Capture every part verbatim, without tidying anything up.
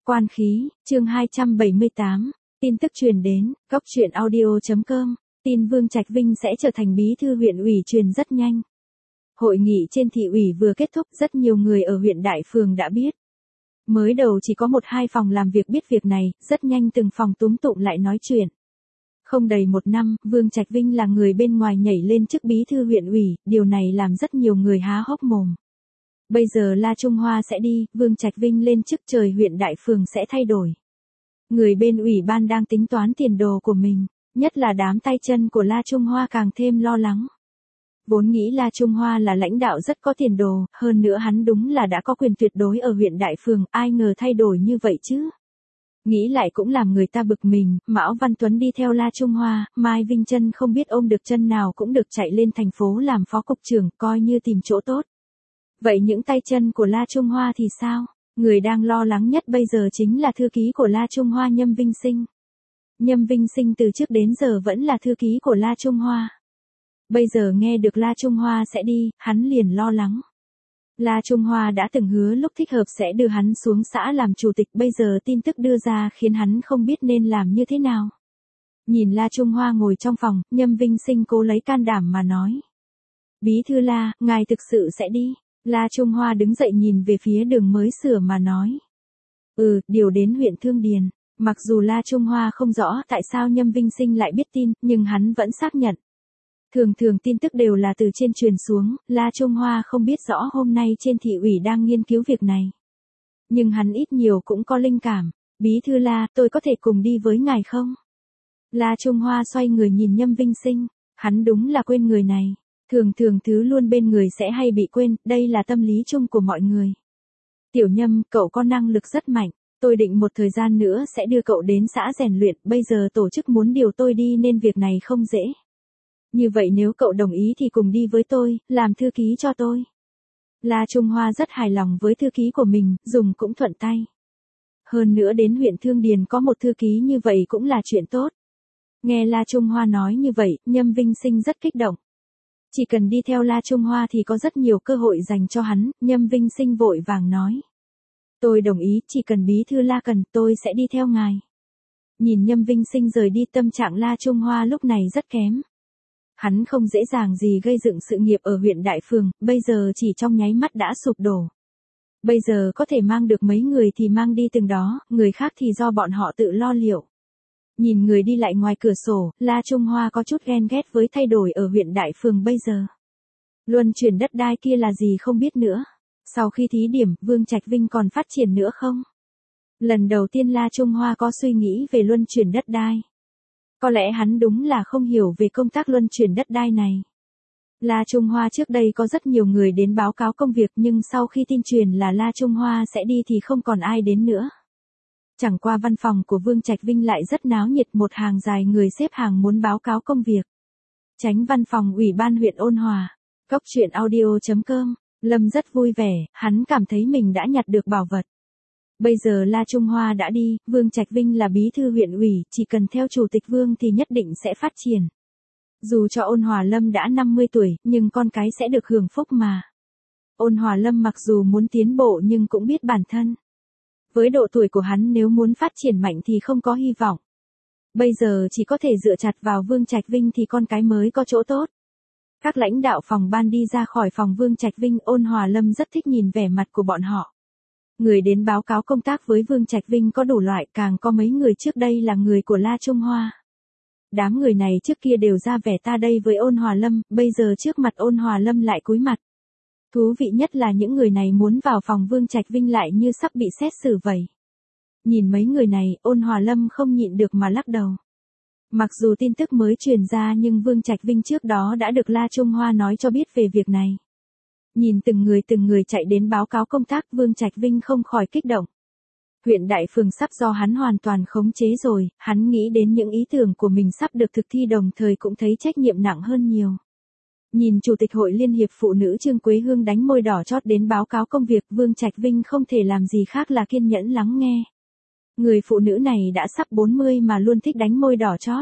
Quan khí, chương hai trăm bảy mươi tám, tin tức truyền đến, góc truyện audio chấm com, tin Vương Trạch Vinh sẽ trở thành bí thư huyện ủy truyền rất nhanh. Hội nghị trên thị ủy vừa kết thúc, rất nhiều người ở huyện Đại Phường đã biết. Mới đầu chỉ có một hai phòng làm việc biết việc này, rất nhanh từng phòng túm tụm lại nói chuyện. Không đầy một năm, Vương Trạch Vinh là người bên ngoài nhảy lên chức bí thư huyện ủy, điều này làm rất nhiều người há hốc mồm. Bây giờ La Trung Hoa sẽ đi, Vương Trạch Vinh lên chức trời huyện Đại Phường sẽ thay đổi. Người bên ủy ban đang tính toán tiền đồ của mình, nhất là đám tay chân của La Trung Hoa càng thêm lo lắng. Vốn nghĩ La Trung Hoa là lãnh đạo rất có tiền đồ, hơn nữa hắn đúng là đã có quyền tuyệt đối ở huyện Đại Phường, ai ngờ thay đổi như vậy chứ. Nghĩ lại cũng làm người ta bực mình, Mão Văn Tuấn đi theo La Trung Hoa, Mai Vinh Chân không biết ôm được chân nào cũng được chạy lên thành phố làm phó cục trưởng, coi như tìm chỗ tốt. Vậy những tay chân của La Trung Hoa thì sao? Người đang lo lắng nhất bây giờ chính là thư ký của La Trung Hoa Nhâm Vinh Sinh. Nhâm Vinh Sinh từ trước đến giờ vẫn là thư ký của La Trung Hoa. Bây giờ nghe được La Trung Hoa sẽ đi, hắn liền lo lắng. La Trung Hoa đã từng hứa lúc thích hợp sẽ đưa hắn xuống xã làm chủ tịch, bây giờ tin tức đưa ra khiến hắn không biết nên làm như thế nào. Nhìn La Trung Hoa ngồi trong phòng, Nhâm Vinh Sinh cố lấy can đảm mà nói. Bí thư La, ngài thực sự sẽ đi. La Trung Hoa đứng dậy nhìn về phía đường mới sửa mà nói. Ừ, điều đến huyện Thương Điền. Mặc dù La Trung Hoa không rõ tại sao Nhâm Vinh Sinh lại biết tin, nhưng hắn vẫn xác nhận. Thường thường tin tức đều là từ trên truyền xuống, La Trung Hoa không biết rõ hôm nay trên thị ủy đang nghiên cứu việc này. Nhưng hắn ít nhiều cũng có linh cảm. Bí thư La, tôi có thể cùng đi với ngài không? La Trung Hoa xoay người nhìn Nhâm Vinh Sinh, hắn đúng là quên người này. Thường thường thứ luôn bên người sẽ hay bị quên, đây là tâm lý chung của mọi người. Tiểu Nhâm, cậu có năng lực rất mạnh, tôi định một thời gian nữa sẽ đưa cậu đến xã rèn luyện, bây giờ tổ chức muốn điều tôi đi nên việc này không dễ. Như vậy nếu cậu đồng ý thì cùng đi với tôi, làm thư ký cho tôi. La Trung Hoa rất hài lòng với thư ký của mình, dùng cũng thuận tay. Hơn nữa đến huyện Thương Điền có một thư ký như vậy cũng là chuyện tốt. Nghe La Trung Hoa nói như vậy, Nhâm Vinh Sinh rất kích động. Chỉ cần đi theo La Trung Hoa thì có rất nhiều cơ hội dành cho hắn, Nhâm Vinh Sinh vội vàng nói. Tôi đồng ý, chỉ cần bí thư La cần, tôi sẽ đi theo ngài. Nhìn Nhâm Vinh Sinh rời đi, tâm trạng La Trung Hoa lúc này rất kém. Hắn không dễ dàng gì gây dựng sự nghiệp ở huyện Đại Phường, bây giờ chỉ trong nháy mắt đã sụp đổ. Bây giờ có thể mang được mấy người thì mang đi từng đó, người khác thì do bọn họ tự lo liệu. Nhìn người đi lại ngoài cửa sổ, La Trung Hoa có chút ghen ghét với thay đổi ở huyện Đại Phường bây giờ. Luân chuyển đất đai kia là gì không biết nữa. Sau khi thí điểm, Vương Trạch Vinh còn phát triển nữa không? Lần đầu tiên La Trung Hoa có suy nghĩ về luân chuyển đất đai. Có lẽ hắn đúng là không hiểu về công tác luân chuyển đất đai này. La Trung Hoa trước đây có rất nhiều người đến báo cáo công việc nhưng sau khi tin truyền là La Trung Hoa sẽ đi thì không còn ai đến nữa. Chẳng qua văn phòng của Vương Trạch Vinh lại rất náo nhiệt, một hàng dài người xếp hàng muốn báo cáo công việc. Chánh văn phòng ủy ban huyện Ôn Hòa, góc truyện audio chấm com, Lâm rất vui vẻ, hắn cảm thấy mình đã nhặt được bảo vật. Bây giờ La Trung Hoa đã đi, Vương Trạch Vinh là bí thư huyện ủy, chỉ cần theo chủ tịch Vương thì nhất định sẽ phát triển. Dù cho Ôn Hòa Lâm đã năm mươi tuổi, nhưng con cái sẽ được hưởng phúc mà. Ôn Hòa Lâm mặc dù muốn tiến bộ nhưng cũng biết bản thân. Với độ tuổi của hắn nếu muốn phát triển mạnh thì không có hy vọng. Bây giờ chỉ có thể dựa chặt vào Vương Trạch Vinh thì con cái mới có chỗ tốt. Các lãnh đạo phòng ban đi ra khỏi phòng Vương Trạch Vinh, Ôn Hòa Lâm rất thích nhìn vẻ mặt của bọn họ. Người đến báo cáo công tác với Vương Trạch Vinh có đủ loại, càng có mấy người trước đây là người của La Trung Hoa. Đám người này trước kia đều ra vẻ ta đây với Ôn Hòa Lâm, bây giờ trước mặt Ôn Hòa Lâm lại cúi mặt. Thú vị nhất là những người này muốn vào phòng Vương Trạch Vinh lại như sắp bị xét xử vậy. Nhìn mấy người này, Ôn Hòa Lâm không nhịn được mà lắc đầu. Mặc dù tin tức mới truyền ra nhưng Vương Trạch Vinh trước đó đã được La Trung Hoa nói cho biết về việc này. Nhìn từng người từng người chạy đến báo cáo công tác, Vương Trạch Vinh không khỏi kích động. Huyện Đại Phường sắp do hắn hoàn toàn khống chế rồi, hắn nghĩ đến những ý tưởng của mình sắp được thực thi đồng thời cũng thấy trách nhiệm nặng hơn nhiều. Nhìn Chủ tịch Hội Liên hiệp Phụ nữ Trương Quế Hương đánh môi đỏ chót đến báo cáo công việc, Vương Trạch Vinh không thể làm gì khác là kiên nhẫn lắng nghe. Người phụ nữ này đã sắp bốn mươi mà luôn thích đánh môi đỏ chót.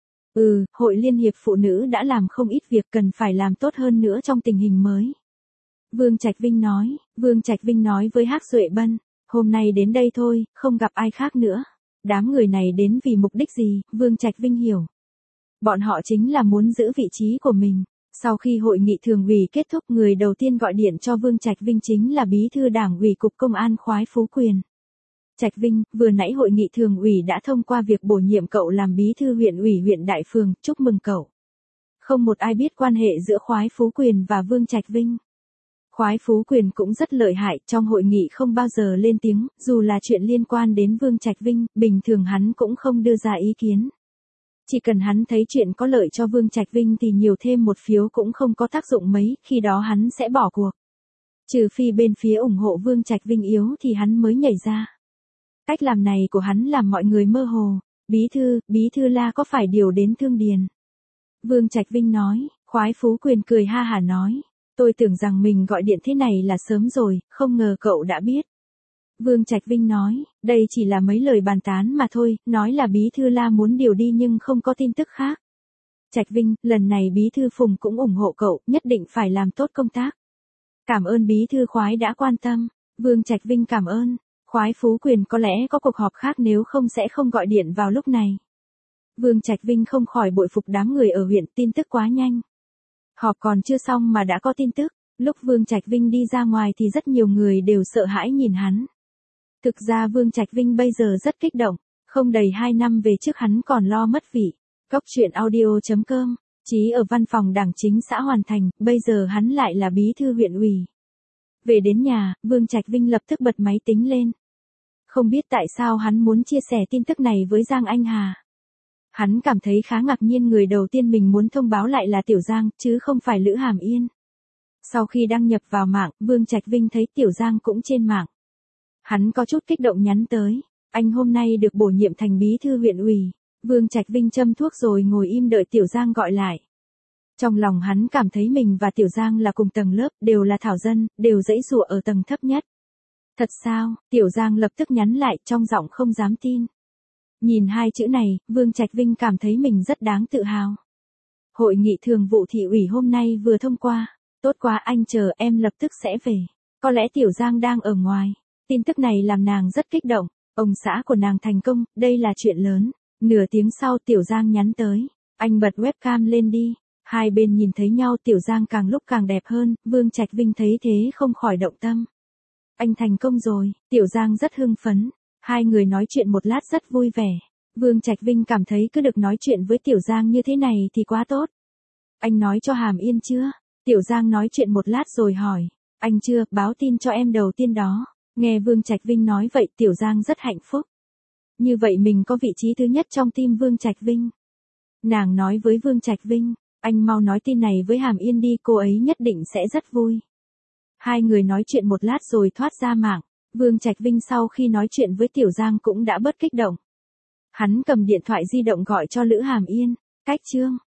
Ừ, Hội Liên hiệp Phụ nữ đã làm không ít việc cần phải làm tốt hơn nữa trong tình hình mới. Vương Trạch Vinh nói, Vương Trạch Vinh nói với Hắc Duệ Bân, Hôm nay đến đây thôi, không gặp ai khác nữa. Đám người này đến vì mục đích gì, Vương Trạch Vinh hiểu. Bọn họ chính là muốn giữ vị trí của mình. Sau khi hội nghị thường ủy kết thúc, người đầu tiên gọi điện cho Vương Trạch Vinh chính là bí thư đảng ủy cục công an Khoái Phú Quyền. Trạch Vinh, vừa nãy hội nghị thường ủy đã thông qua việc bổ nhiệm cậu làm bí thư huyện ủy huyện Đại Phường, chúc mừng cậu. Không một ai biết quan hệ giữa Khoái Phú Quyền và Vương Trạch Vinh. Khoái Phú Quyền cũng rất lợi hại, trong hội nghị không bao giờ lên tiếng, dù là chuyện liên quan đến Vương Trạch Vinh, bình thường hắn cũng không đưa ra ý kiến. Chỉ cần hắn thấy chuyện có lợi cho Vương Trạch Vinh thì nhiều thêm một phiếu cũng không có tác dụng mấy, khi đó hắn sẽ bỏ cuộc. Trừ phi bên phía ủng hộ Vương Trạch Vinh yếu thì hắn mới nhảy ra. Cách làm này của hắn làm mọi người mơ hồ. Bí thư, bí thư La có phải điều đến Thương Điền? Vương Trạch Vinh nói. Khoái Phú Quyền cười ha hả nói. Tôi tưởng rằng mình gọi điện thế này là sớm rồi, không ngờ cậu đã biết. Vương Trạch Vinh nói, đây chỉ là mấy lời bàn tán mà thôi, nói là bí thư La muốn điều đi nhưng không có tin tức khác. Trạch Vinh, lần này bí thư Phùng cũng ủng hộ cậu, nhất định phải làm tốt công tác. Cảm ơn bí thư Khoái đã quan tâm. Vương Trạch Vinh cảm ơn. Khoái Phú Quyền có lẽ có cuộc họp khác, nếu không sẽ không gọi điện vào lúc này. Vương Trạch Vinh không khỏi bội phục đám người ở huyện, tin tức quá nhanh. Họp còn chưa xong mà đã có tin tức. Lúc Vương Trạch Vinh đi ra ngoài thì rất nhiều người đều sợ hãi nhìn hắn. Thực ra Vương Trạch Vinh bây giờ rất kích động, không đầy hai năm về trước hắn còn lo mất vị. Cóc truyện audio chấm com, chí ở văn phòng đảng chính xã Hoàn Thành, bây giờ hắn lại là bí thư huyện ủy. Về đến nhà, Vương Trạch Vinh lập tức bật máy tính lên. Không biết tại sao hắn muốn chia sẻ tin tức này với Giang Anh Hà. Hắn cảm thấy khá ngạc nhiên, người đầu tiên mình muốn thông báo lại là Tiểu Giang, chứ không phải Lữ Hàm Yên. Sau khi đăng nhập vào mạng, Vương Trạch Vinh thấy Tiểu Giang cũng trên mạng. Hắn có chút kích động nhắn tới, anh hôm nay được bổ nhiệm thành bí thư huyện ủy. Vương Trạch Vinh châm thuốc rồi ngồi im đợi Tiểu Giang gọi lại. Trong lòng hắn cảm thấy mình và Tiểu Giang là cùng tầng lớp, đều là thảo dân, đều giãy giụa ở tầng thấp nhất. Thật sao? Tiểu Giang lập tức nhắn lại, trong giọng không dám tin. Nhìn hai chữ này, Vương Trạch Vinh cảm thấy mình rất đáng tự hào. Hội nghị thường vụ thị ủy hôm nay vừa thông qua. Tốt quá, anh chờ, em lập tức sẽ về. Có lẽ Tiểu Giang đang ở ngoài. Tin tức này làm nàng rất kích động. Ông xã của nàng thành công, đây là chuyện lớn. Nửa tiếng sau Tiểu Giang nhắn tới. Anh bật webcam lên đi. Hai bên nhìn thấy nhau, Tiểu Giang càng lúc càng đẹp hơn. Vương Trạch Vinh thấy thế không khỏi động tâm. Anh thành công rồi. Tiểu Giang rất hưng phấn. Hai người nói chuyện một lát rất vui vẻ. Vương Trạch Vinh cảm thấy cứ được nói chuyện với Tiểu Giang như thế này thì quá tốt. Anh nói cho Hàm Yên chưa? Tiểu Giang nói chuyện một lát rồi hỏi. Anh chưa, báo tin cho em đầu tiên đó. Nghe Vương Trạch Vinh nói vậy, Tiểu Giang rất hạnh phúc. Như vậy mình có vị trí thứ nhất trong team Vương Trạch Vinh. Nàng nói với Vương Trạch Vinh, anh mau nói tin này với Hàm Yên đi, cô ấy nhất định sẽ rất vui. Hai người nói chuyện một lát rồi thoát ra mạng. Vương Trạch Vinh sau khi nói chuyện với Tiểu Giang cũng đã bớt kích động. Hắn cầm điện thoại di động gọi cho Lữ Hàm Yên. Cách chương.